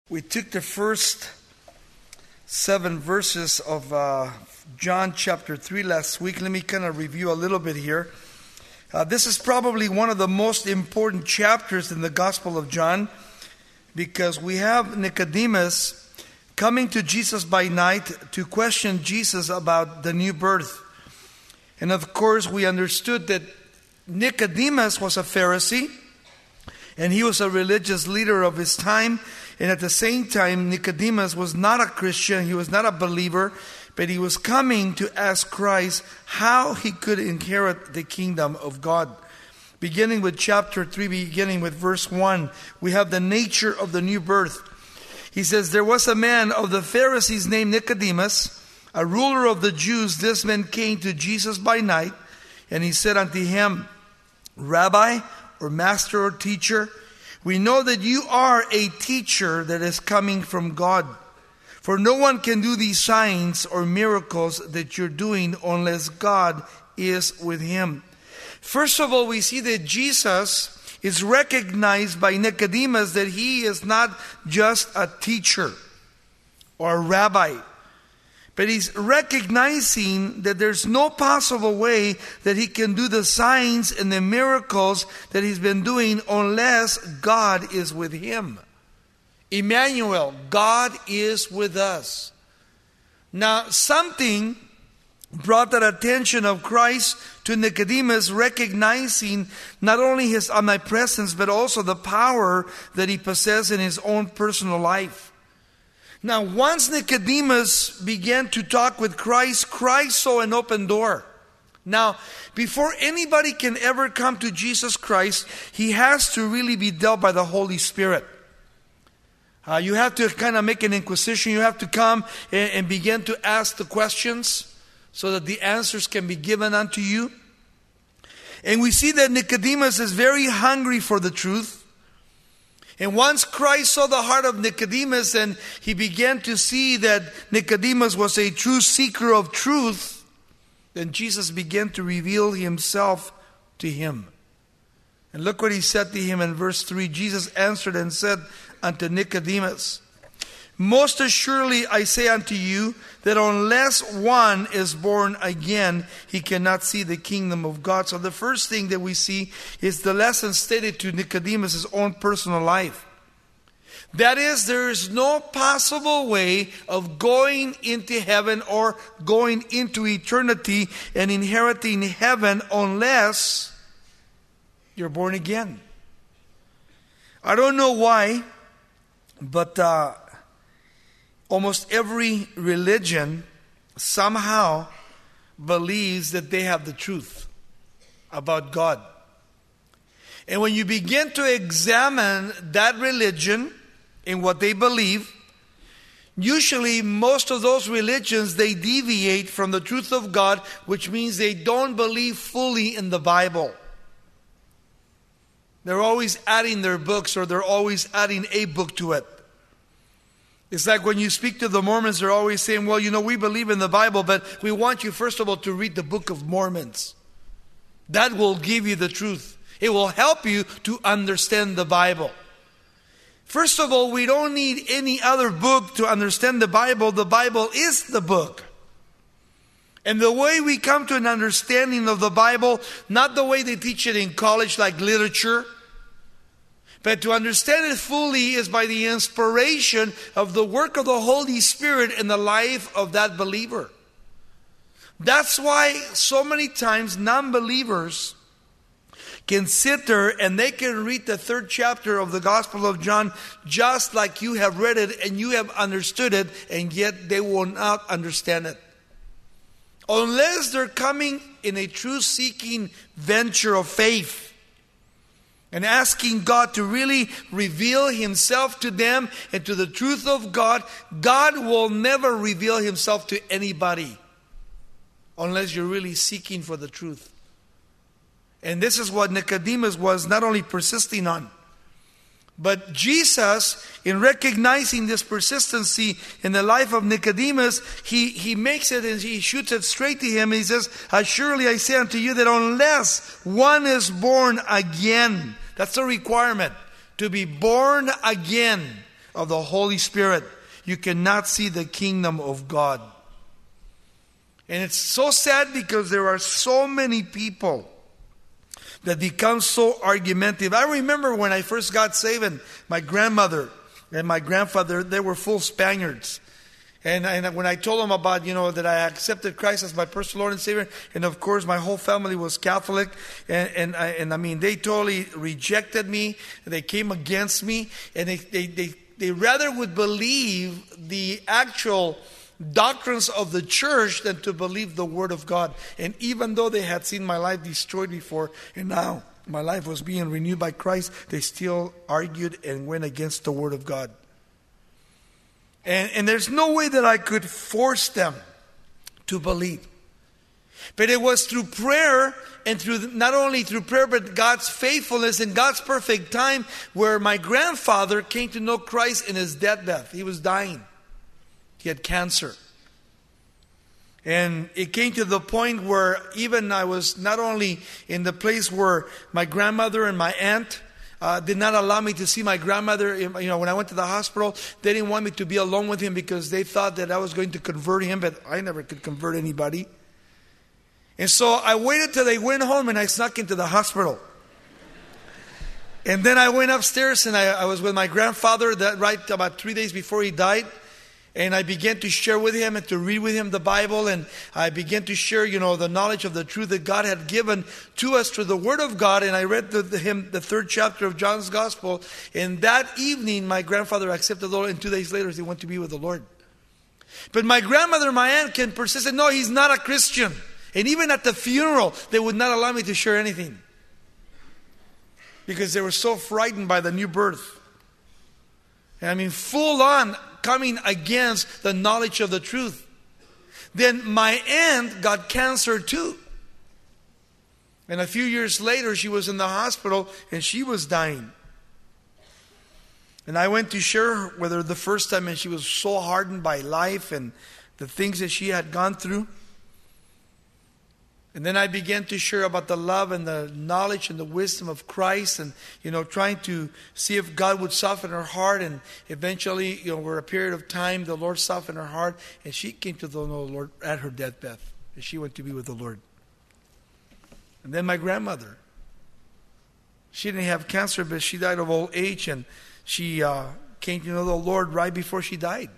We took the first 7 verses of John chapter 3 last week. Let me kind of review a little bit here. This is probably one of the most important chapters in the Gospel of John, because we have Nicodemus coming to Jesus by night to question Jesus about the new birth. And of course, we understood that Nicodemus was a Pharisee, and he was a religious leader of his time. And at the same time, Nicodemus was not a Christian, he was not a believer, but he was coming to ask Christ how he could inherit the kingdom of God. Beginning with chapter 3, beginning with verse 1, we have the nature of the new birth. He says, "There was a man of the Pharisees named Nicodemus, a ruler of the Jews. This man came to Jesus by night, and he said unto him, Rabbi, or master, or teacher, we know that you are a teacher that is coming from God. For no one can do these signs or miracles that you're doing unless God is with him." First of all, we see that Jesus is recognized by Nicodemus that he is not just a teacher or a rabbi, but he's recognizing that there's no possible way that he can do the signs and the miracles that he's been doing unless God is with him. Emmanuel, God is with us. Now, something brought that attention of Christ to Nicodemus, recognizing not only his omnipresence, but also the power that he possessed in his own personal life. Now, once Nicodemus began to talk with Christ, Christ saw an open door. Now, before anybody can ever come to Jesus Christ, he has to really be dealt by the Holy Spirit. You have to kind of make an inquisition. You have to come and begin to ask the questions so that the answers can be given unto you. And we see that Nicodemus is very hungry for the truth. And once Christ saw the heart of Nicodemus and he began to see that Nicodemus was a true seeker of truth, then Jesus began to reveal himself to him. And look what he said to him in verse 3. Jesus answered and said unto Nicodemus, "Most assuredly I say unto you, that unless one is born again, he cannot see the kingdom of God." So the first thing that we see is the lesson stated to Nicodemus' own personal life. That is, there is no possible way of going into heaven or going into eternity and inheriting heaven unless you're born again. I don't know why, but almost every religion somehow believes that they have the truth about God. And when you begin to examine that religion and what they believe, usually most of those religions, they deviate from the truth of God, which means they don't believe fully in the Bible. They're always adding their books, or they're always adding a book to it. It's like when you speak to the Mormons, they're always saying, well, we believe in the Bible, but we want you, first of all, to read the Book of Mormons. That will give you the truth. It will help you to understand the Bible. First of all, we don't need any other book to understand the Bible. The Bible is the book. And the way we come to an understanding of the Bible, not the way they teach it in college like literature, but to understand it fully is by the inspiration of the work of the Holy Spirit in the life of that believer. That's why so many times non-believers can sit there and they can read the 3rd chapter of the Gospel of John just like you have read it and you have understood it, and yet they will not understand it. Unless they're coming in a true seeking venture of faith and asking God to really reveal himself to them and to the truth of God, God will never reveal himself to anybody unless you're really seeking for the truth. And this is what Nicodemus was not only persisting on, but Jesus, in recognizing this persistency in the life of Nicodemus, he makes it and he shoots it straight to him. He says, "Surely I say unto you that unless one is born again," that's a requirement, to be born again. of the Holy Spirit, you cannot see the kingdom of God. And it's so sad because there are so many people that become so argumentative. I remember when I first got saved, and my grandmother and my grandfather, they were full Spaniards. And when I told them about, that I accepted Christ as my personal Lord and Savior, and of course my whole family was Catholic, and I mean, they totally rejected me. They came against me, and they rather would believe the actual doctrines of the church than to believe the Word of God. And even though they had seen my life destroyed before, and now my life was being renewed by Christ, they still argued and went against the Word of God. And there's no way that I could force them to believe. But it was through prayer, and not only through prayer, but God's faithfulness and God's perfect time, where my grandfather came to know Christ in his deathbed. He was dying. He had cancer. And it came to the point where even I was not only in the place where my grandmother and my aunt did not allow me to see my grandmother. When I went to the hospital, they didn't want me to be alone with him because they thought that I was going to convert him, but I never could convert anybody. And so I waited till they went home, and I snuck into the hospital. And then I went upstairs, and I was with my grandfather right about 3 days before he died. And I began to share with him and to read with him the Bible. And I began to share, the knowledge of the truth that God had given to us through the Word of God. And I read the third chapter of John's Gospel. And that evening, my grandfather accepted the Lord. And 2 days later, he went to be with the Lord. But my grandmother, my aunt, can persist. And no, he's not a Christian. And even at the funeral, they would not allow me to share anything, because they were so frightened by the new birth. And I mean, full on coming against the knowledge of the truth. Then my aunt got cancer too. And a few years later, she was in the hospital and she was dying. And I went to share with her the first time, and she was so hardened by life and the things that she had gone through. And then I began to share about the love and the knowledge and the wisdom of Christ, and trying to see if God would soften her heart. And eventually, over a period of time, the Lord softened her heart, and she came to know the Lord at her deathbed, and she went to be with the Lord. And then my grandmother, she didn't have cancer, but she died of old age, and she came to know the Lord right before she died.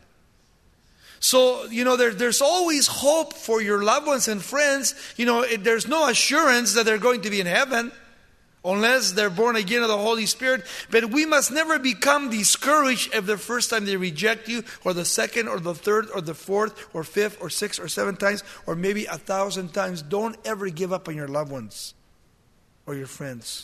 So, there's always hope for your loved ones and friends. There's no assurance that they're going to be in heaven unless they're born again of the Holy Spirit. But we must never become discouraged if the first time they reject you, or the second, or the third, or the fourth, or fifth, or sixth, or seventh times, or maybe 1,000 times. Don't ever give up on your loved ones or your friends.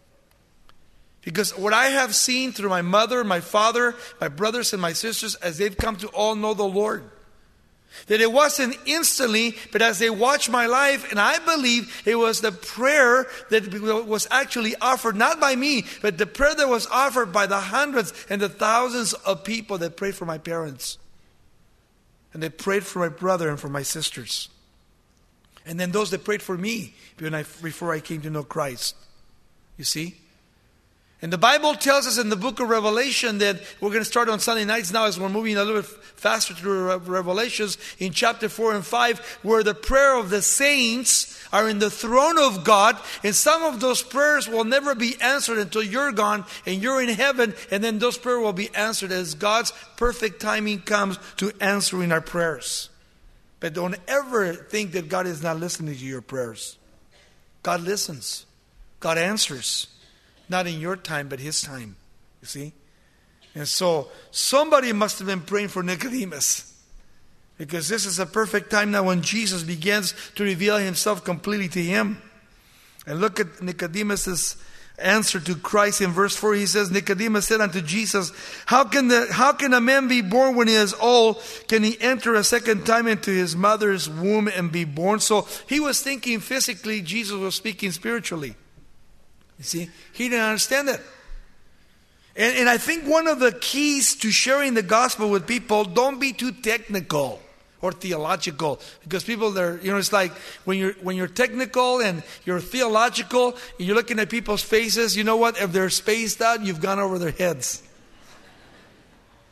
Because what I have seen through my mother, my father, my brothers and my sisters, as they've come to all know the Lord, that it wasn't instantly, but as they watched my life, and I believe it was the prayer that was actually offered, not by me, but the prayer that was offered by the hundreds and the thousands of people that prayed for my parents. And they prayed for my brother and for my sisters. And then those that prayed for me before I came to know Christ. You see? And the Bible tells us in the book of Revelation that we're going to start on Sunday nights now, as we're moving a little bit faster through Revelations, in chapter 4 and 5, where the prayer of the saints are in the throne of God. And some of those prayers will never be answered until you're gone and you're in heaven. And then those prayers will be answered as God's perfect timing comes to answering our prayers. But don't ever think that God is not listening to your prayers. God listens. God answers. Not in your time, but His time. You see? And so, somebody must have been praying for Nicodemus. Because this is a perfect time now when Jesus begins to reveal Himself completely to him. And look at Nicodemus' answer to Christ in verse 4. He says, Nicodemus said unto Jesus, How can a man be born when he is old? Can he enter a second time into his mother's womb and be born? So, he was thinking physically, Jesus was speaking spiritually. You see, he didn't understand it. And I think one of the keys to sharing the gospel with people, don't be too technical or theological. Because people, it's like when you're technical and you're theological, and you're looking at people's faces, you know what? If they're spaced out, you've gone over their heads.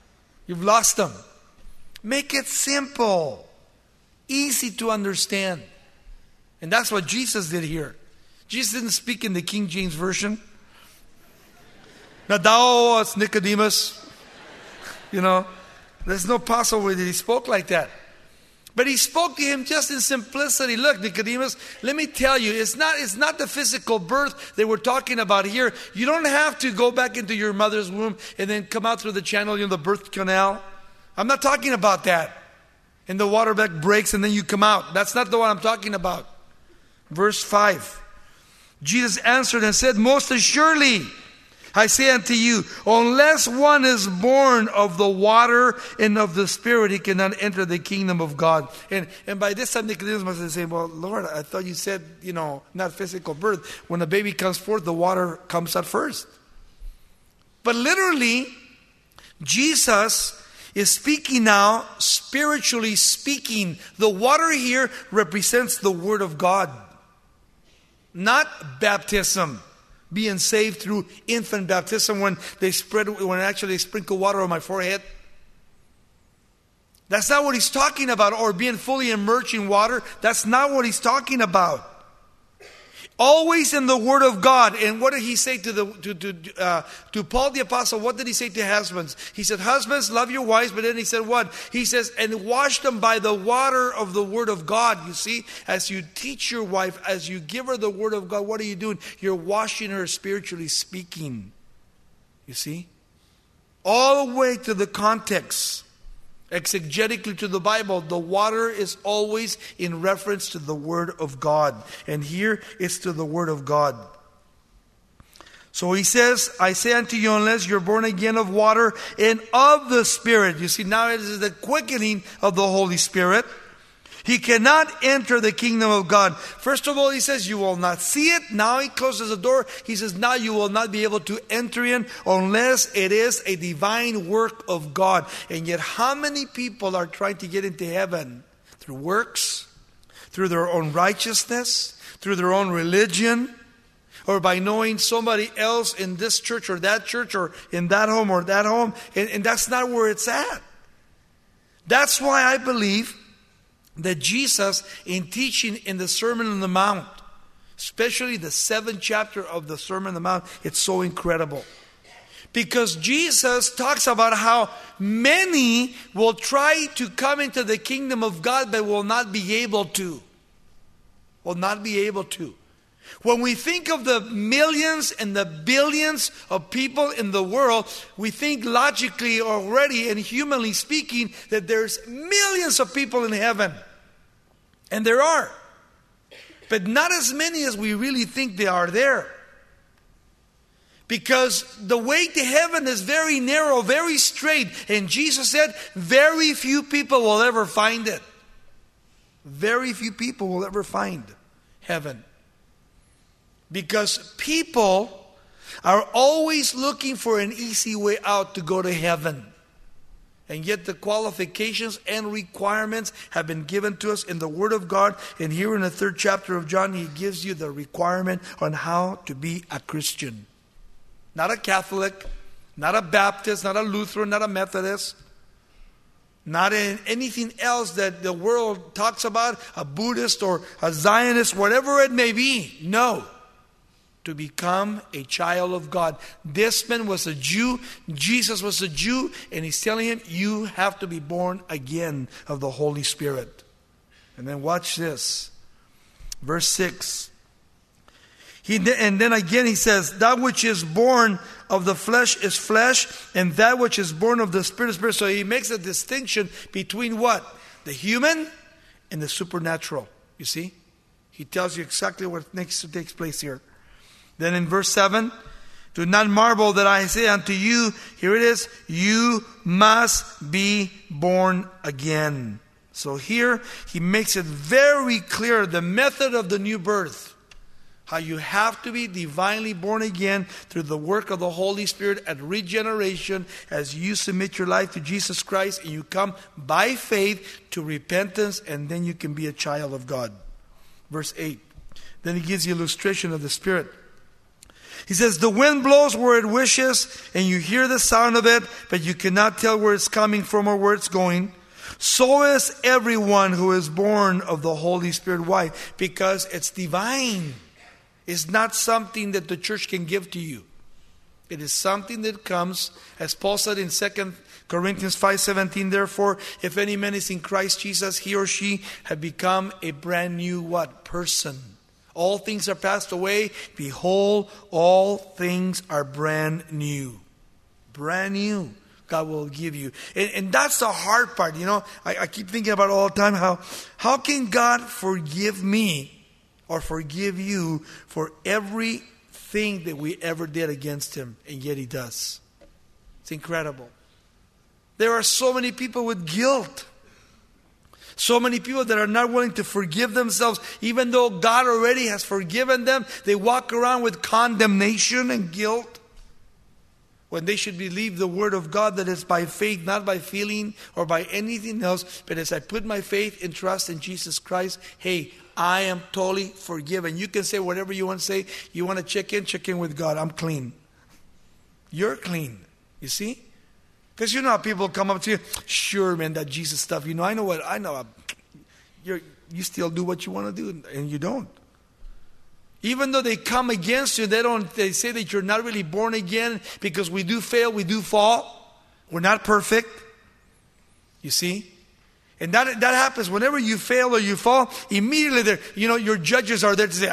You've lost them. Make it simple. Easy to understand. And that's what Jesus did here. Jesus didn't speak in the King James Version. Now thou art Nicodemus. There's no possible way that he spoke like that. But he spoke to him just in simplicity. Look, Nicodemus, let me tell you, it's not the physical birth that we're talking about here. You don't have to go back into your mother's womb and then come out through the channel, the birth canal. I'm not talking about that. And the water back breaks and then you come out. That's not the one I'm talking about. Verse 5. Jesus answered and said, most assuredly, I say unto you, unless one is born of the water and of the Spirit, he cannot enter the kingdom of God. And by this time Nicodemus must have said, well, Lord, I thought you said, not physical birth. When a baby comes forth, the water comes out first. But literally, Jesus is speaking now, spiritually speaking. The water here represents the Word of God, not baptism. Being saved through infant baptism when actually they sprinkle water on my forehead. That's not what he's talking about. Or being fully immersed in water. That's not what he's talking about. Always in the Word of God. And what did he say to Paul the Apostle? What did he say to husbands? He said, husbands, love your wives. But then he said what? He says, and wash them by the water of the Word of God. You see, as you teach your wife, as you give her the Word of God, what are you doing? You're washing her spiritually speaking. You see? All the way to the context. Exegetically to the Bible, the water is always in reference to the Word of God. And here it's to the Word of God. So he says, I say unto you, unless you're born again of water and of the Spirit. You see, now it is the quickening of the Holy Spirit. He cannot enter the kingdom of God. First of all, he says, you will not see it. Now he closes the door. He says, now you will not be able to enter in unless it is a divine work of God. And yet, how many people are trying to get into heaven? Through works, through their own righteousness, through their own religion, or by knowing somebody else in this church or in that home or that home. And that's not where it's at. That's why I believe that Jesus, in teaching in the Sermon on the Mount, especially the 7th chapter of the Sermon on the Mount, it's so incredible. Because Jesus talks about how many will try to come into the kingdom of God but will not be able to. Will not be able to. When we think of the millions and the billions of people in the world, we think logically already and humanly speaking that there's millions of people in heaven. And there are. But not as many as we really think they are there. Because the way to heaven is very narrow, very straight. And Jesus said, very few people will ever find it. Very few people will ever find heaven. Because people are always looking for an easy way out to go to heaven. And yet the qualifications and requirements have been given to us in the Word of God. And here in the 3rd chapter of John, he gives you the requirement on how to be a Christian. Not a Catholic, not a Baptist, not a Lutheran, not a Methodist. Not in anything else that the world talks about, a Buddhist or a Zionist, whatever it may be. No. To become a child of God. This man was a Jew. Jesus was a Jew. And he's telling him, you have to be born again of the Holy Spirit. And then watch this. Verse 6. And then again he says, that which is born of the flesh is flesh, and that which is born of the Spirit is spirit. So he makes a distinction between what? The human and the supernatural. You see? He tells you exactly what needs to take place here. Then in verse 7, do not marvel that I say unto you, here it is, you must be born again. So here he makes it very clear the method of the new birth. How you have to be divinely born again through the work of the Holy Spirit at regeneration as you submit your life to Jesus Christ and you come by faith to repentance, and then you can be a child of God. Verse 8. Then he gives you illustration of the Spirit. He says, the wind blows where it wishes, and you hear the sound of it, but you cannot tell where it's coming from or where it's going. So is everyone who is born of the Holy Spirit. Why? Because it's divine. It's not something that the church can give to you. It is something that comes, as Paul said in 2 Corinthians 5:17, therefore, if any man is in Christ Jesus, he or she have become a brand new what? Person. All things are passed away. Behold, all things are brand new. Brand new. God will give you. And that's the hard part. You know, I keep thinking about it all the time. How can God forgive me or forgive you for everything that we ever did against Him? And yet He does. It's incredible. There are so many people with guilt. So many people that are not willing to forgive themselves, even though God already has forgiven them. They walk around with condemnation and guilt, when they should believe the word of God, that it's by faith, not by feeling or by anything else. But as I put my faith and trust in Jesus Christ, hey, I am totally forgiven. You can say whatever you want to say. You want to check in with God. I'm clean. You're clean. You see? Because you know how people come up to you, sure, man, that Jesus stuff, you know, I know. You still do what you want to do, and you don't. Even though they come against you, they say that you're not really born again, because we do fail, we do fall. We're not perfect. You see? And that happens whenever you fail or you fall. Immediately, your judges are there to say,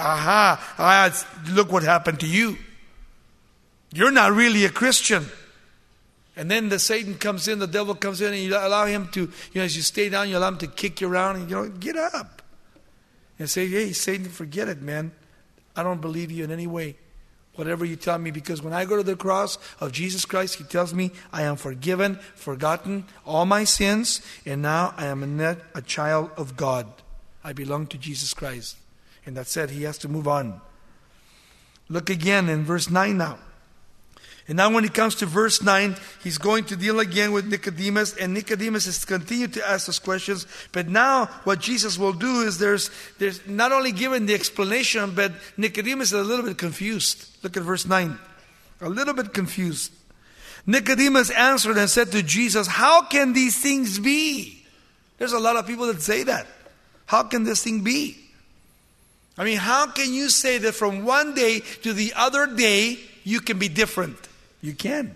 look what happened to you. You're not really a Christian. And then the devil comes in, and you allow him to, as you stay down, you allow him to kick you around, and get up. And say, hey, Satan, forget it, man. I don't believe you in any way. Whatever you tell me, because when I go to the cross of Jesus Christ, He tells me I am forgiven, forgotten all my sins, and now I am a child of God. I belong to Jesus Christ. And that said, He has to move on. Look again in verse 9 now. And now when he comes to verse 9, he's going to deal again with Nicodemus. And Nicodemus is continued to ask those questions. But now what Jesus will do is there's not only given the explanation, but Nicodemus is a little bit confused. Look at verse 9. A little bit confused. Nicodemus answered and said to Jesus, how can these things be? There's a lot of people that say that. How can this thing be? I mean, how can you say that from one day to the other day you can be different? You can.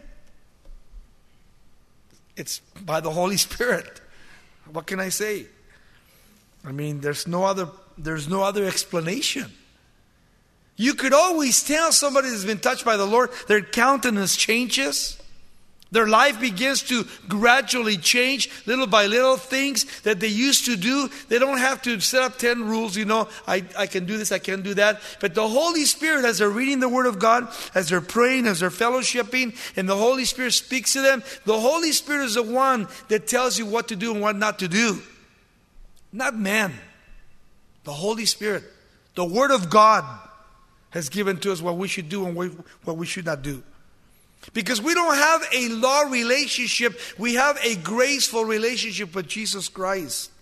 It's by the Holy Spirit. What can I say? I mean, there's no other explanation. You could always tell somebody that's been touched by the Lord, their countenance changes. Their life begins to gradually change, little by little, things that they used to do. They don't have to set up 10 rules, I can do this, I can do that. But the Holy Spirit, as they're reading the Word of God, as they're praying, as they're fellowshipping, and the Holy Spirit speaks to them, the Holy Spirit is the one that tells you what to do and what not to do. Not man. The Holy Spirit. The Word of God has given to us what we should do and what we should not do. Because we don't have a law relationship, we have a graceful relationship with Jesus Christ.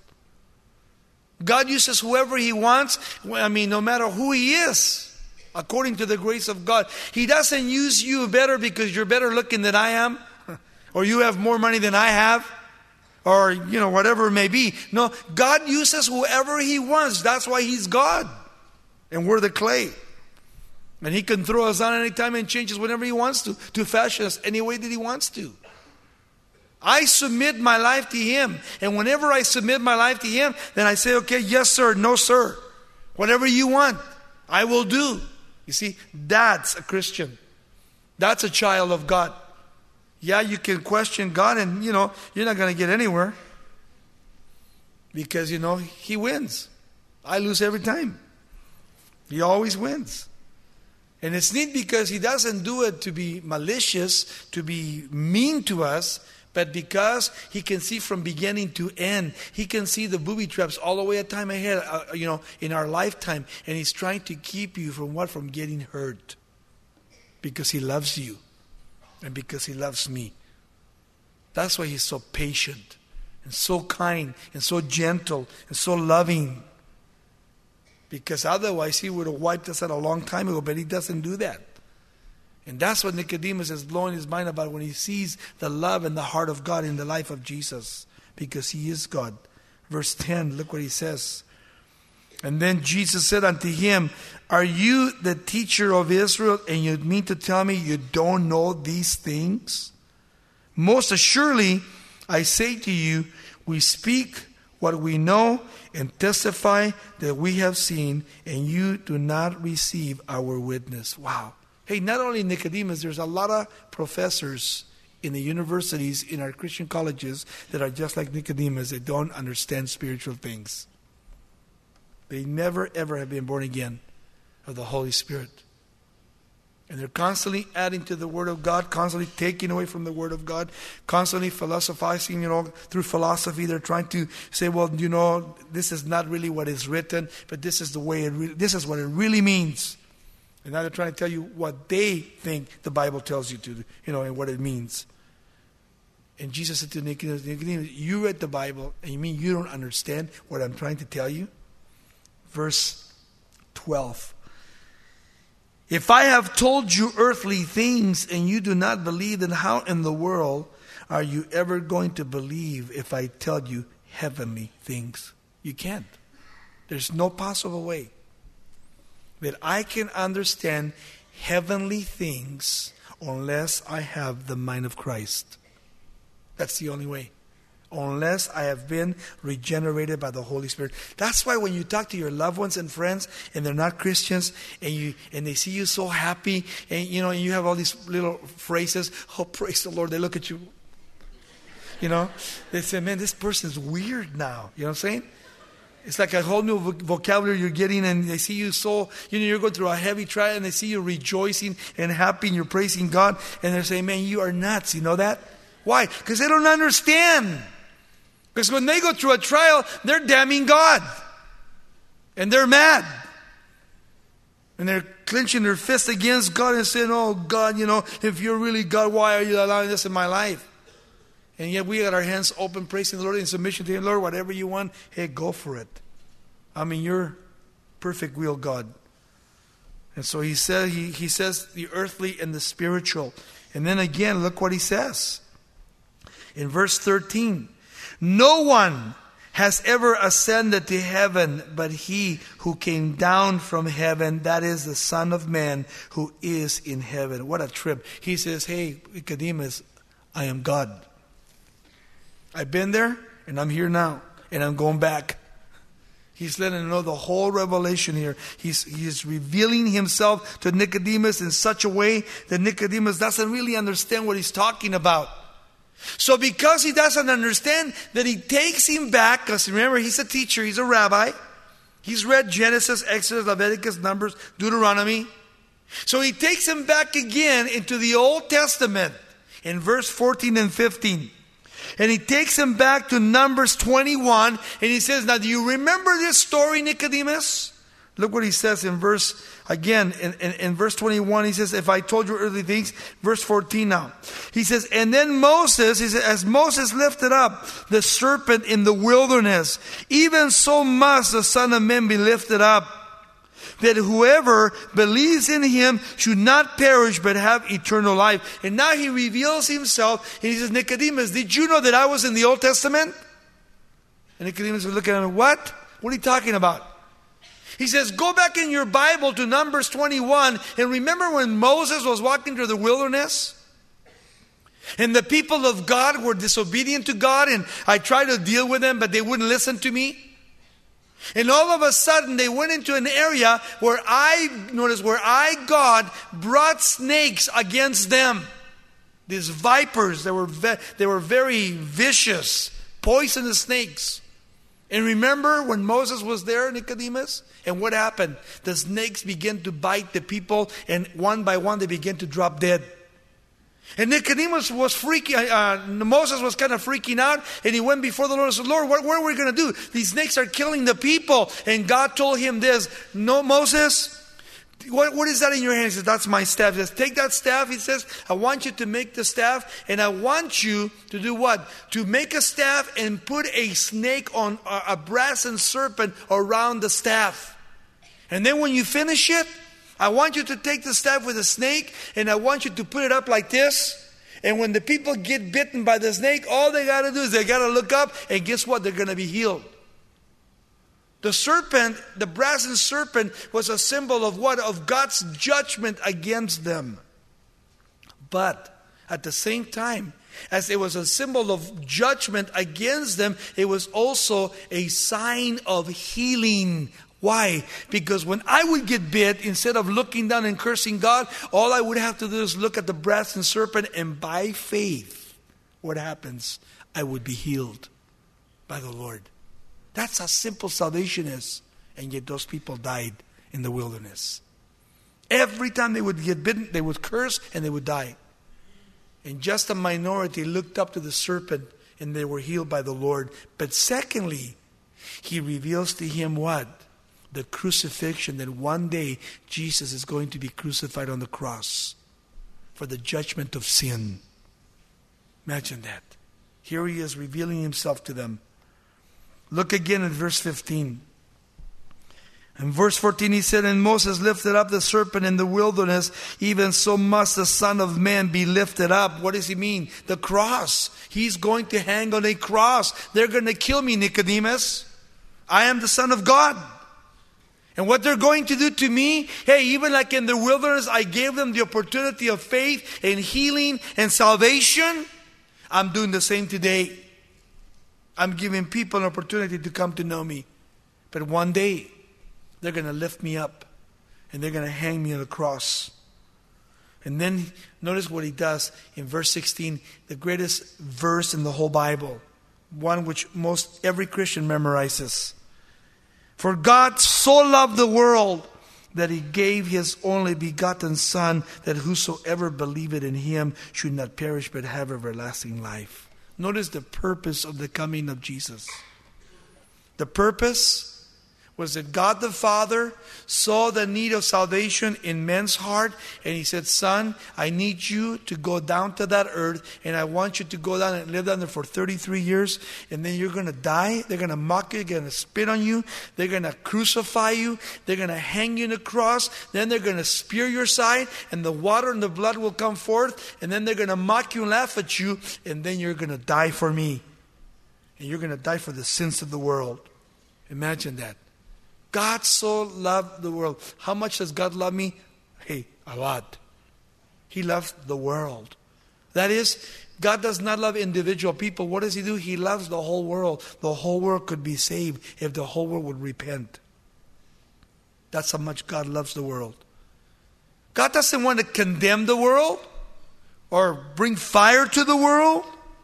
God uses whoever He wants, no matter who he is, according to the grace of God. He doesn't use you better because you're better looking than I am, or you have more money than I have, or whatever it may be. No, God uses whoever He wants. That's why He's God, and we're the clay. And He can throw us on anytime and change us whenever He wants to fashion us any way that He wants to. I submit my life to Him. And whenever I submit my life to Him, then I say, okay, yes, sir, no, sir. Whatever you want, I will do. You see, that's a Christian. That's a child of God. Yeah, you can question God and, you're not going to get anywhere. Because, He wins. I lose every time. He always wins. And it's neat because He doesn't do it to be malicious, to be mean to us, but because He can see from beginning to end. He can see the booby traps all the way a time ahead, in our lifetime. And He's trying to keep you from what? From getting hurt. Because He loves you. And because He loves me. That's why He's so patient and so kind and so gentle and so loving. Because otherwise He would have wiped us out a long time ago, but He doesn't do that. And that's what Nicodemus is blowing his mind about when he sees the love and the heart of God in the life of Jesus, because he is God. Verse 10, look what he says. And then Jesus said unto him, are you the teacher of Israel, and you mean to tell me you don't know these things? Most assuredly, I say to you, we speak what we know and testify that we have seen, and you do not receive our witness. Wow. Hey, not only Nicodemus, there's a lot of professors in the universities, in our Christian colleges, that are just like Nicodemus. They don't understand spiritual things. They never, ever have been born again of the Holy Spirit. And they're constantly adding to the Word of God, constantly taking away from the Word of God, constantly philosophizing, through philosophy. They're trying to say, well, this is not really what is written, but this is the way this is what it really means. And now they're trying to tell you what they think the Bible tells you to, and what it means. And Jesus said to Nicodemus, you read the Bible, and you mean you don't understand what I'm trying to tell you? Verse 12. If I have told you earthly things and you do not believe, then how in the world are you ever going to believe if I tell you heavenly things? You can't. There's no possible way that I can understand heavenly things unless I have the mind of Christ. That's the only way. Unless I have been regenerated by the Holy Spirit. That's why when you talk to your loved ones and friends and they're not Christians, and they see you so happy, and you have all these little phrases, oh praise the Lord, they look at you. They say, man, this person is weird now. You know what I'm saying? It's like a whole new vocabulary you're getting, and they see you so, you're going through a heavy trial, and they see you rejoicing and happy, and you're praising God, and they're saying, man, you are nuts. You know that? Why? Because they don't understand. Because when they go through a trial, they're damning God. And they're mad. And they're clenching their fists against God and saying, oh God, if you're really God, why are you allowing this in my life? And yet we got our hands open, praising the Lord in submission to Him. Lord, whatever you want, hey, go for it. You're perfect will, God. And so he says the earthly and the spiritual. And then again, look what he says. In verse 13, no one has ever ascended to heaven but he who came down from heaven, that is the Son of Man who is in heaven. What a trip. He says, hey, Nicodemus, I am God. I've been there, and I'm here now, and I'm going back. He's letting him know the whole revelation here. He's revealing himself to Nicodemus in such a way that Nicodemus doesn't really understand what he's talking about. So because he doesn't understand, that he takes him back, because remember, he's a teacher, he's a rabbi. He's read Genesis, Exodus, Leviticus, Numbers, Deuteronomy. So he takes him back again into the Old Testament in verse 14 and 15. And he takes him back to Numbers 21, and he says, now do you remember this story, Nicodemus? Look what he says in verse 21, he says, if I told you earthly things, verse 14 now. He says, and then Moses, he says, as Moses lifted up the serpent in the wilderness, even so must the Son of Man be lifted up, that whoever believes in him should not perish but have eternal life. And now he reveals himself, and he says, Nicodemus, did you know that I was in the Old Testament? And Nicodemus was looking at him, what? What are you talking about? He says, go back in your Bible to Numbers 21, and remember when Moses was walking through the wilderness? And the people of God were disobedient to God, and I tried to deal with them, but they wouldn't listen to me. And all of a sudden, they went into an area where God, brought snakes against them. These vipers, they were very vicious, poisonous snakes. And remember when Moses was there, Nicodemus? And what happened? The snakes began to bite the people, and one by one they began to drop dead. And Nicodemus was Moses was kind of freaking out, and he went before the Lord and said, Lord, what are we going to do? These snakes are killing the people. And God told him this, no, Moses, what is that in your hand? He says, that's my staff. He says, take that staff. He says, I want you to make the staff, and I want you to do what? To make a staff and put a snake on a brazen serpent around the staff. And then when you finish it, I want you to take the staff with a snake, and I want you to put it up like this. And when the people get bitten by the snake, all they got to do is they got to look up, and guess what? They're going to be healed. The serpent, the brazen serpent, was a symbol of what? Of God's judgment against them. But at the same time, as it was a symbol of judgment against them, it was also a sign of healing. Why? Because when I would get bit, instead of looking down and cursing God, all I would have to do is look at the brazen serpent, and by faith, what happens? I would be healed by the Lord. That's how simple salvation is. And yet those people died in the wilderness. Every time they would get bitten, they would curse and they would die. And just a minority looked up to the serpent and they were healed by the Lord. But secondly, he reveals to him what? The crucifixion, that one day Jesus is going to be crucified on the cross for the judgment of sin. Imagine that. Here he is revealing himself to them. Look again at verse 15. In verse 14 he said, and Moses lifted up the serpent in the wilderness, even so must the Son of Man be lifted up. What does he mean? The cross. He's going to hang on a cross. They're going to kill me, Nicodemus. I am the Son of God. And what they're going to do to me, hey, even like in the wilderness, I gave them the opportunity of faith and healing and salvation. I'm doing the same today. I'm giving people an opportunity to come to know me. But one day, they're going to lift me up and they're going to hang me on a cross. And then notice what he does in verse 16, the greatest verse in the whole Bible, one which most every Christian memorizes. For God so loved the world that he gave his only begotten Son, that whosoever believeth in him should not perish but have everlasting life. Notice the purpose of the coming of Jesus. The purpose was that God the Father saw the need of salvation in man's heart, and he said, Son, I need you to go down to that earth, and I want you to go down and live down there for 33 years, and then you're going to die. They're going to mock you, they're going to spit on you, they're going to crucify you, they're going to hang you on a cross, then they're going to spear your side, and the water and the blood will come forth, and then they're going to mock you and laugh at you, and then you're going to die for me. And you're going to die for the sins of the world. Imagine that. God so loved the world. How much does God love me? Hey, a lot. He loves the world. That is, God does not love individual people. What does he do? He loves the whole world. The whole world could be saved if the whole world would repent. That's how much God loves the world. God doesn't want to condemn the world or bring fire to the world.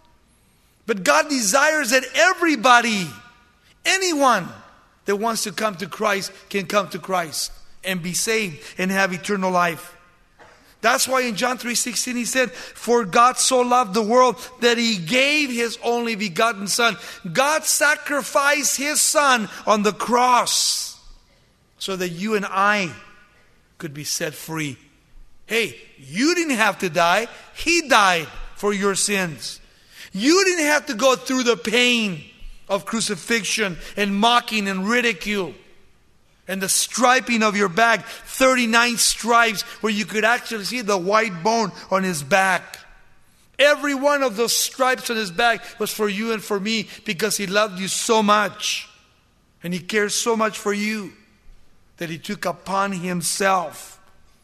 But God desires that everybody, anyone that wants to come to Christ can come to Christ and be saved and have eternal life. That's why in John 3:16 he said, for God so loved the world that he gave his only begotten Son. God sacrificed his Son on the cross so that you and I could be set free. Hey, you didn't have to die. He died for your sins. You didn't have to go through the pain of crucifixion and mocking and ridicule and the striping of your back, 39 stripes where you could actually see the white bone on his back. Every one of those stripes on his back was for you and for me, because he loved you so much and he cares so much for you that he took upon himself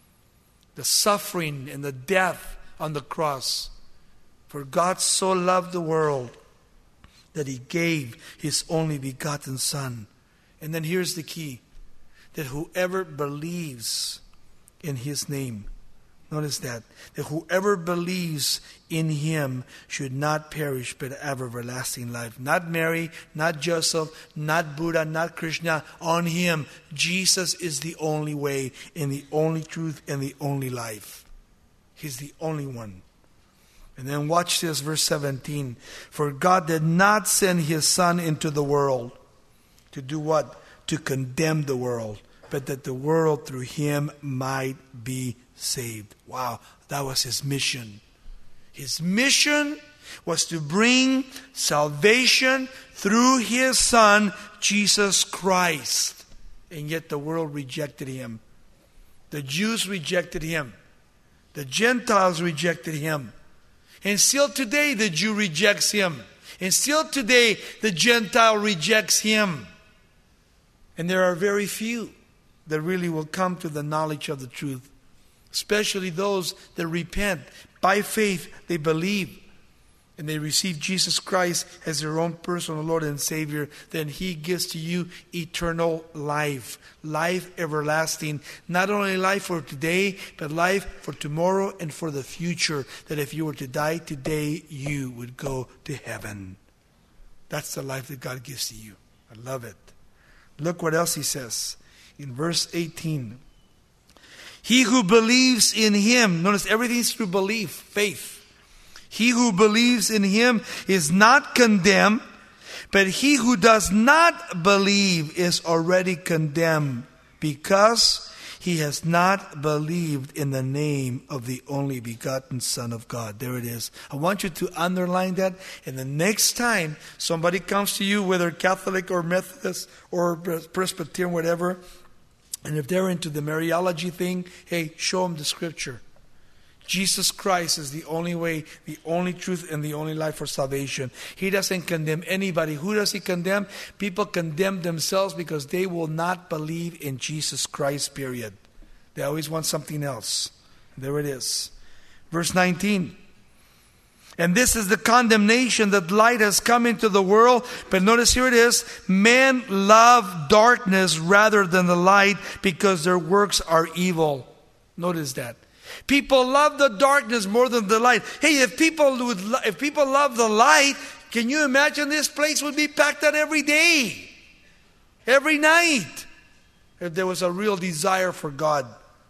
the suffering and the death on the cross. For God so loved the world that he gave his only begotten Son. And then here's the key, that whoever believes in his name, notice that whoever believes in him should not perish but have everlasting life. Not Mary, not Joseph, not Buddha, not Krishna. On him, Jesus is the only way and the only truth and the only life. He's the only one. And then watch this, verse 17. For God did not send his Son into the world to do what? To condemn the world, but that the world through him might be saved. Wow, that was his mission. His mission was to bring salvation through his Son, Jesus Christ. And yet the world rejected him. The Jews rejected him. The Gentiles rejected him. And still today the Jew rejects him. And still today the Gentile rejects him. And there are very few that really will come to the knowledge of the truth. Especially those that repent. By faith they believe. And they receive Jesus Christ as their own personal Lord and Savior, then He gives to you eternal life. Life everlasting. Not only life for today, but life for tomorrow and for the future. That if you were to die today, you would go to heaven. That's the life that God gives to you. I love it. Look what else He says in verse 18. He who believes in Him, notice everything's through belief, faith. He who believes in Him is not condemned, but he who does not believe is already condemned, because he has not believed in the name of the only begotten Son of God. There it is. I want you to underline that. And the next time somebody comes to you, whether Catholic or Methodist or Presbyterian, whatever, and if they're into the Mariology thing, hey, show them the Scripture. Jesus Christ is the only way, the only truth, and the only life for salvation. He doesn't condemn anybody. Who does He condemn? People condemn themselves because they will not believe in Jesus Christ, period. They always want something else. There it is. Verse 19. And this is the condemnation, that light has come into the world. But notice here it is. Men love darkness rather than the light because their works are evil. Notice that. People love the darkness more than the light. Hey, if people love the light, can you imagine this place would be packed out every day, every night, if there was a real desire for God.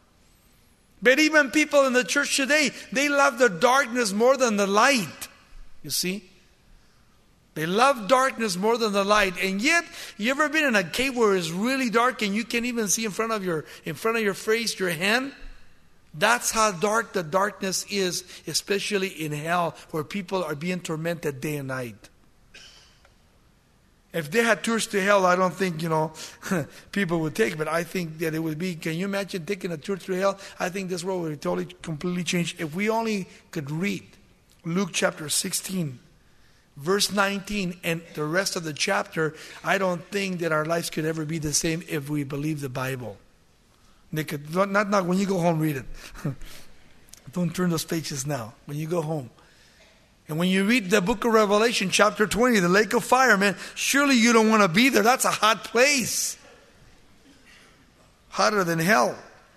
But even people in the church today, they love the darkness more than the light. You see? They love darkness more than the light. And yet, you ever been in a cave where it's really dark and you can't even see in front of your face, your hand? That's how dark the darkness is, especially in hell, where people are being tormented day and night. If they had tours to hell, I don't think, people would take it. But I think that it would be, can you imagine taking a tour through hell? I think this world would totally, completely change. If we only could read Luke chapter 16, verse 19, and the rest of the chapter, I don't think that our lives could ever be the same if we believe the Bible. They could, not when you go home, read it. Don't turn those pages now. When you go home. And when you read the book of Revelation, chapter 20, the lake of fire, man, surely you don't want to be there. That's a hot place. Hotter than hell.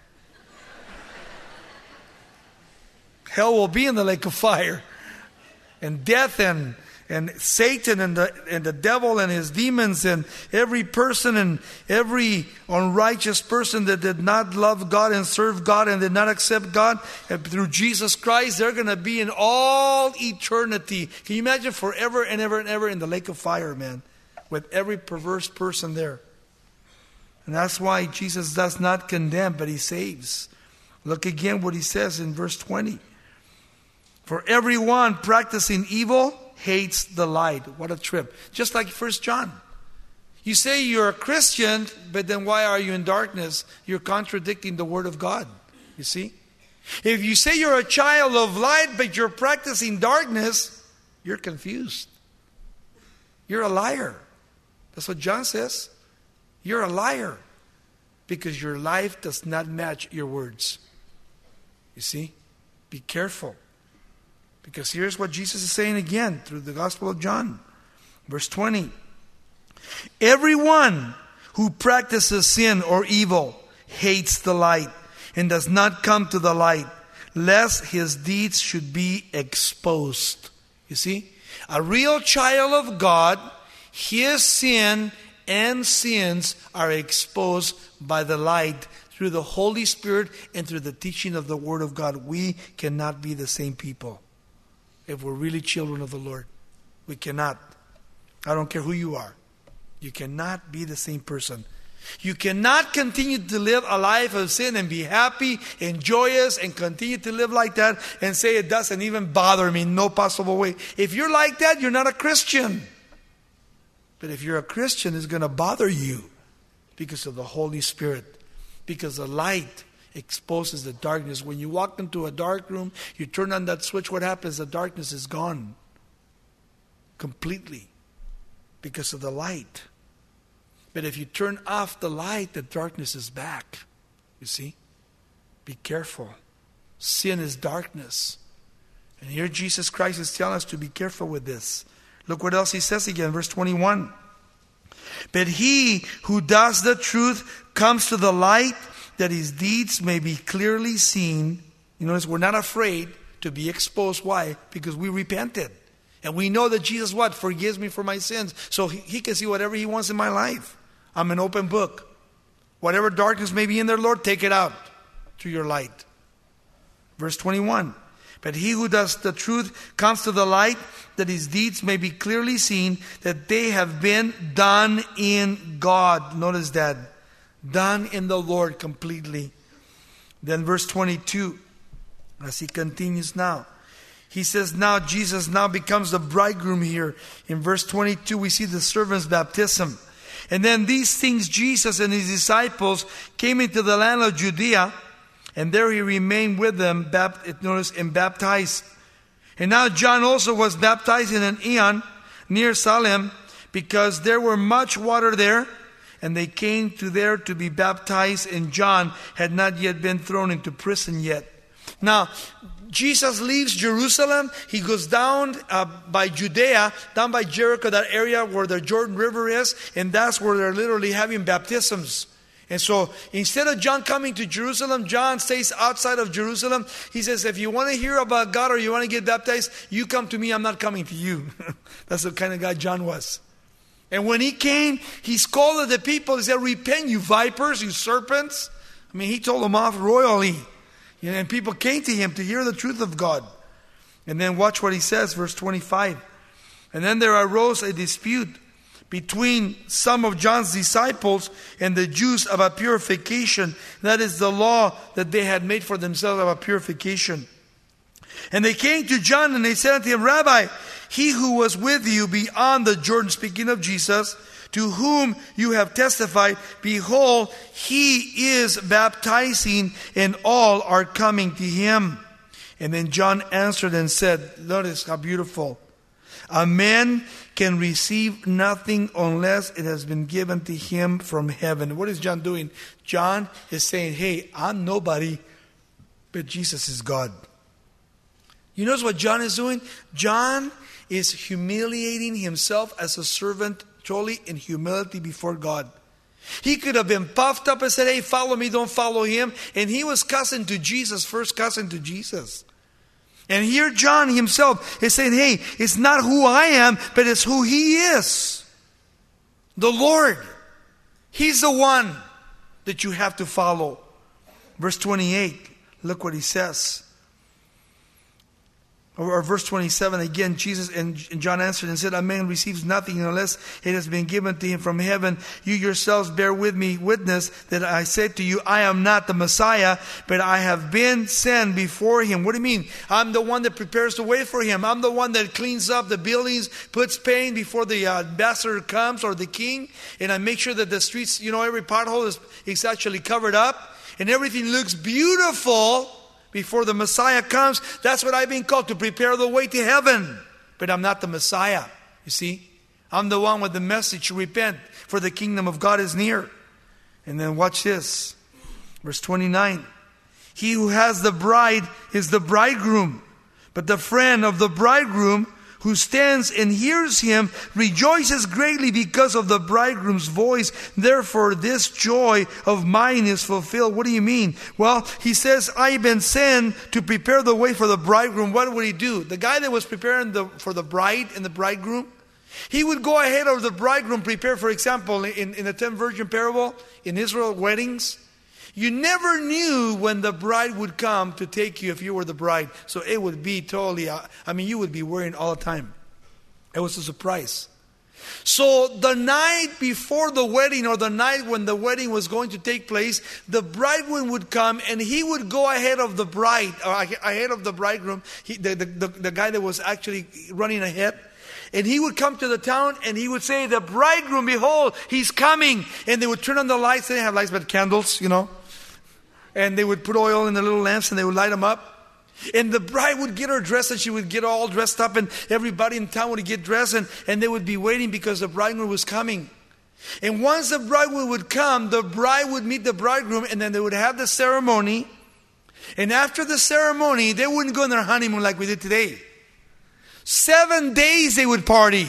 Hell will be in the lake of fire. And death and Satan and the devil and his demons and every person and every unrighteous person that did not love God and serve God and did not accept God through Jesus Christ, they're going to be in all eternity. Can you imagine forever and ever and ever in the lake of fire, man, with every perverse person there? And that's why Jesus does not condemn, but He saves. Look again what He says in verse 20. For everyone practicing evil hates the light. What a trip. Just like 1 John. You say you're a Christian, but then why are you in darkness? You're contradicting the Word of God. You see? If you say you're a child of light, but you're practicing darkness, you're confused. You're a liar. That's what John says. You're a liar. Because your life does not match your words. You see? Be careful. Because here's what Jesus is saying again through the Gospel of John. Verse 20. Everyone who practices sin or evil hates the light and does not come to the light, lest his deeds should be exposed. You see? A real child of God, his sin and sins are exposed by the light through the Holy Spirit and through the teaching of the Word of God. We cannot be the same people. If we're really children of the Lord, we cannot. I don't care who you are. You cannot be the same person. You cannot continue to live a life of sin and be happy and joyous and continue to live like that and say it doesn't even bother me in no possible way. If you're like that, you're not a Christian. But if you're a Christian, it's going to bother you because of the Holy Spirit, because the light exposes the darkness. When you walk into a dark room, you turn on that switch, what happens? The darkness is gone completely because of the light. But if you turn off the light, the darkness is back. You see? Be careful. Sin is darkness. And here Jesus Christ is telling us to be careful with this. Look what else he says again, verse 21. But he who does the truth comes to the light, that his deeds may be clearly seen. You notice we're not afraid to be exposed. Why? Because we repented. And we know that Jesus what? Forgives me for my sins. So he can see whatever he wants in my life. I'm an open book. Whatever darkness may be in there, Lord, take it out through your light. Verse 21. But he who does the truth comes to the light, that his deeds may be clearly seen, that they have been done in God. Notice that. Done in the Lord completely. Then verse 22, as he continues now. He says now Jesus now becomes the bridegroom here. In verse 22 we see the servant's baptism. And then these things Jesus and his disciples came into the land of Judea, and there he remained with them, notice, and baptized. And now John also was baptized in an Aenon near Salem, because there were much water there, and they came to there to be baptized, and John had not yet been thrown into prison yet. Now, Jesus leaves Jerusalem. He goes down by Judea, down by Jericho, that area where the Jordan River is, and that's where they're literally having baptisms. And so instead of John coming to Jerusalem, John stays outside of Jerusalem. He says, if you want to hear about God or you want to get baptized, you come to me, I'm not coming to you. That's the kind of guy John was. And when he came, he scolded the people. He said, repent, you vipers, you serpents. I mean, he told them off royally. And people came to him to hear the truth of God. And then watch what he says, verse 25. And then there arose a dispute between some of John's disciples and the Jews of a purification. That is the law that they had made for themselves of a purification. And they came to John and they said unto him, Rabbi, he who was with you beyond the Jordan, speaking of Jesus, to whom you have testified, behold, he is baptizing, and all are coming to him. And then John answered and said, notice how beautiful. A man can receive nothing unless it has been given to him from heaven. What is John doing? John is saying, hey, I'm nobody, but Jesus is God. You notice what John is doing? John is humiliating himself as a servant, totally in humility before God. He could have been puffed up and said, hey, follow me, don't follow him. And he was cousin to Jesus, first cousin to Jesus. And here John himself is saying, hey, it's not who I am, but it's who he is. The Lord. He's the one that you have to follow. Verse 28, look what he says. Or verse 27, again, Jesus and John answered and said, a man receives nothing unless it has been given to him from heaven. You yourselves bear with me witness that I said to you, I am not the Messiah, but I have been sent before him. What do you mean? I'm the one that prepares the way for him. I'm the one that cleans up the buildings, puts paint before the ambassador comes or the king. And I make sure that the streets, every pothole is actually covered up. And everything looks beautiful before the Messiah comes. That's what I've been called, to prepare the way to heaven. But I'm not the Messiah, you see. I'm the one with the message to repent, for the kingdom of God is near. And then watch this. Verse 29. He who has the bride is the bridegroom. But the friend of the bridegroom who stands and hears him rejoices greatly because of the bridegroom's voice. Therefore this joy of mine is fulfilled. What do you mean? Well, he says, I've been sent to prepare the way for the bridegroom. What would he do? The guy that was preparing for the bride and the bridegroom, he would go ahead of the bridegroom, prepare, for example, in the 10 virgin parable, in Israel weddings, you never knew when the bride would come to take you if you were the bride. So it would be totally, you would be worrying all the time. It was a surprise. So the night before the wedding, or the night when the wedding was going to take place, the bridegroom would come and he would go ahead of the bride, or ahead of the bridegroom, the guy that was actually running ahead. And he would come to the town and he would say, the bridegroom, behold, he's coming. And they would turn on the lights. They didn't have lights but candles, And they would put oil in the little lamps and they would light them up. And the bride would get her dress and she would get all dressed up and everybody in town would get dressed and they would be waiting because the bridegroom was coming. And once the bridegroom would come, the bride would meet the bridegroom and then they would have the ceremony. And after the ceremony, they wouldn't go on their honeymoon like we did today. 7 days they would party.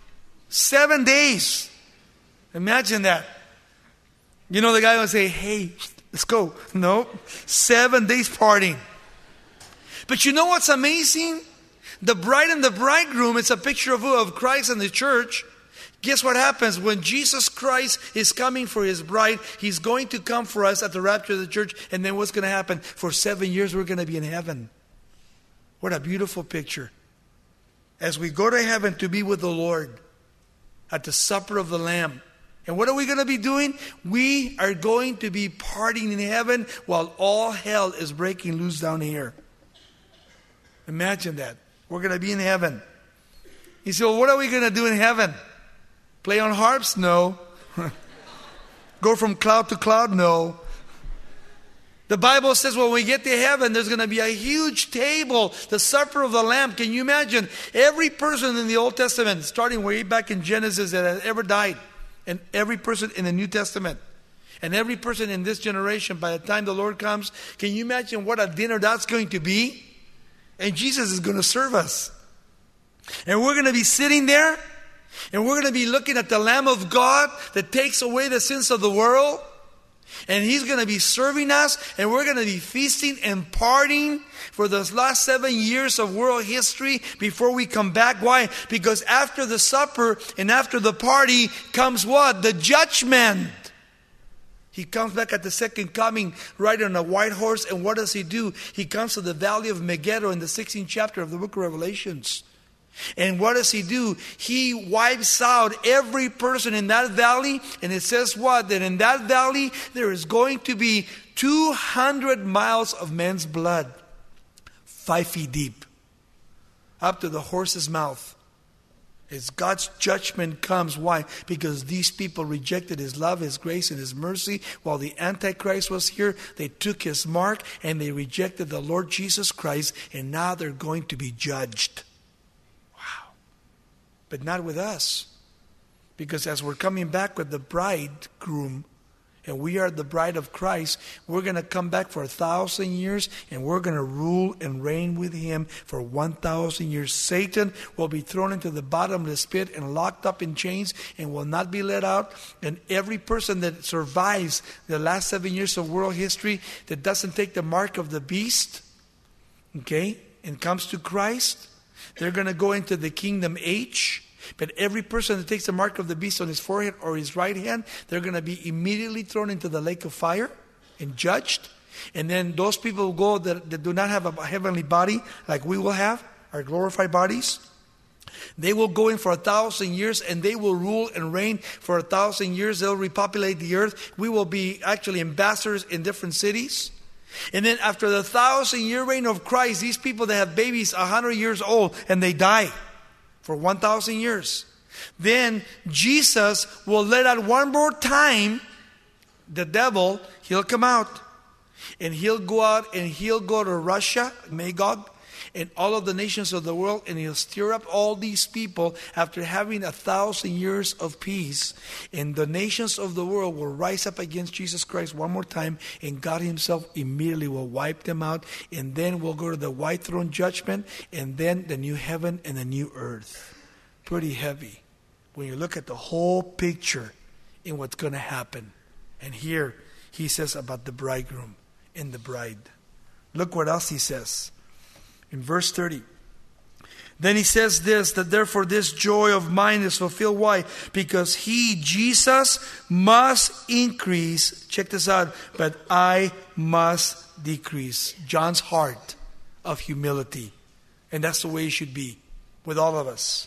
7 days. Imagine that. You know, the guy would say, hey, let's go. No, 7 days partying. But you know what's amazing? The bride and the bridegroom, it's a picture of who? Of Christ and the church. Guess what happens? When Jesus Christ is coming for his bride, he's going to come for us at the rapture of the church. And then what's going to happen? For 7 years, we're going to be in heaven. What a beautiful picture. As we go to heaven to be with the Lord at the supper of the Lamb. And what are we going to be doing? We are going to be partying in heaven while all hell is breaking loose down here. Imagine that. We're going to be in heaven. You say, well, what are we going to do in heaven? Play on harps? No. Go from cloud to cloud? No. The Bible says when we get to heaven, there's going to be a huge table, the supper of the Lamb. Can you imagine? Every person in the Old Testament, starting way back in Genesis, that has ever died, and every person in the New Testament, and every person in this generation, by the time the Lord comes, can you imagine what a dinner that's going to be? And Jesus is going to serve us. And we're going to be sitting there, and we're going to be looking at the Lamb of God that takes away the sins of the world. And he's going to be serving us, and we're going to be feasting and partying for those last 7 years of world history before we come back. Why? Because after the supper and after the party comes what? The judgment. He comes back at the second coming riding on a white horse, and what does he do? He comes to the valley of Megiddo in the 16th chapter of the book of Revelations. And what does he do? He wipes out every person in that valley. And it says what? That in that valley there is going to be 200 miles of men's blood, 5 feet deep, up to the horse's mouth. As God's judgment comes. Why? Because these people rejected his love, his grace, and his mercy. While the Antichrist was here, they took his mark and they rejected the Lord Jesus Christ. And now they're going to be judged. But not with us. Because as we're coming back with the bridegroom, and we are the bride of Christ, we're going to come back for 1,000 years, and we're going to rule and reign with him for 1,000 years. Satan will be thrown into the bottomless pit and locked up in chains and will not be let out. And every person that survives the last 7 years of world history that doesn't take the mark of the beast, okay, and comes to Christ, they're going to go into the kingdom age. But every person that takes the mark of the beast on his forehead or his right hand, they're going to be immediately thrown into the lake of fire and judged. And then those people who go that do not have a heavenly body like we will have, our glorified bodies, they will go in for 1,000 years and they will rule and reign for 1,000 years. They'll repopulate the earth. We will be actually ambassadors in different cities. And then after the 1,000-year reign of Christ, these people that have babies 100 years old and they die for 1,000 years. Then Jesus will let out one more time the devil. He'll come out and he'll go out and he'll go to Russia, Magog, and all of the nations of the world, and he'll stir up all these people after having 1,000 years of peace. And the nations of the world will rise up against Jesus Christ one more time, and God himself immediately will wipe them out. And then we'll go to the white throne judgment, and then the new heaven and the new earth. Pretty heavy when you look at the whole picture in what's going to happen. And here he says about the bridegroom and the bride. Look what else he says. In verse 30, then he says this, that therefore this joy of mine is fulfilled. Why? Because he, Jesus, must increase. Check this out. But I must decrease. John's heart of humility. And that's the way it should be with all of us.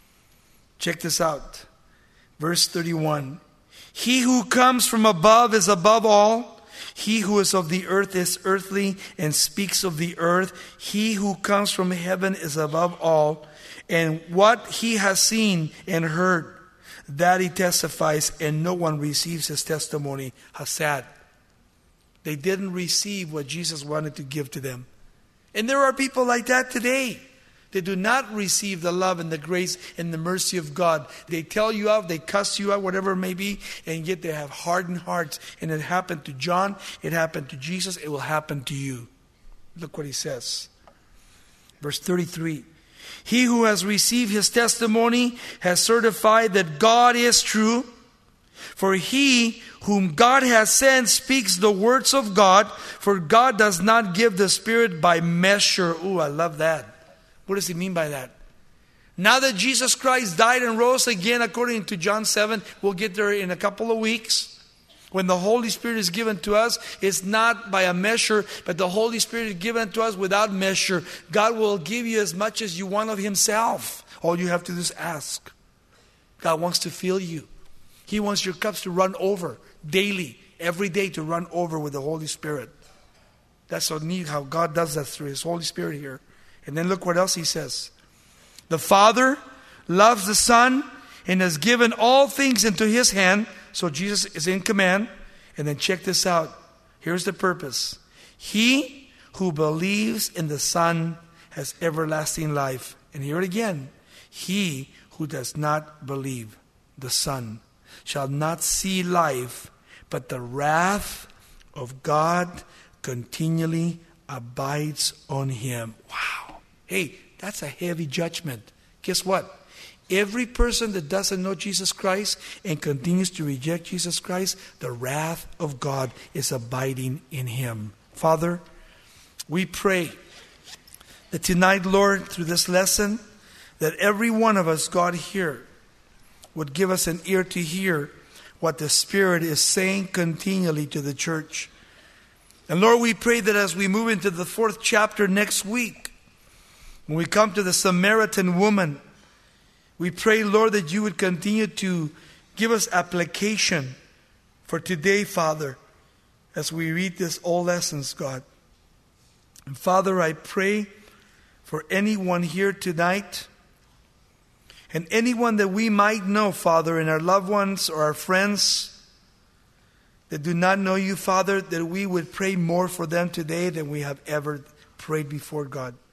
Check this out. Verse 31. He who comes from above is above all. He who is of the earth is earthly and speaks of the earth. He who comes from heaven is above all. And what he has seen and heard, that he testifies, and no one receives his testimony. How sad. They didn't receive what Jesus wanted to give to them. And there are people like that today. They do not receive the love and the grace and the mercy of God. They tell you out, they cuss you out, whatever it may be, and yet they have hardened hearts. And it happened to John, it happened to Jesus, it will happen to you. Look what he says. Verse 33. He who has received his testimony has certified that God is true. For he whom God has sent speaks the words of God. For God does not give the Spirit by measure. Ooh, I love that. What does he mean by that? Now that Jesus Christ died and rose again, according to John 7, we'll get there in a couple of weeks. When the Holy Spirit is given to us, it's not by a measure, but the Holy Spirit is given to us without measure. God will give you as much as you want of Himself. All you have to do is ask. God wants to fill you. He wants your cups to run over daily, every day, to run over with the Holy Spirit. That's so neat how God does that through His Holy Spirit here. And then look what else He says. The Father loves the Son and has given all things into His hand. So Jesus is in command. And then check this out. Here's the purpose. He who believes in the Son has everlasting life. And here it again. He who does not believe the Son shall not see life, but the wrath of God continually abides on him. Wow. Hey, that's a heavy judgment. Guess what? Every person that doesn't know Jesus Christ and continues to reject Jesus Christ, the wrath of God is abiding in him. Father, we pray that tonight, Lord, through this lesson, that every one of us, God, here, would give us an ear to hear what the Spirit is saying continually to the church. And Lord, we pray that as we move into the 4th chapter next week, when we come to the Samaritan woman, we pray, Lord, that you would continue to give us application for today, Father, as we read these old lessons, God. And Father, I pray for anyone here tonight and anyone that we might know, Father, and our loved ones or our friends that do not know you, Father, that we would pray more for them today than we have ever prayed before, God.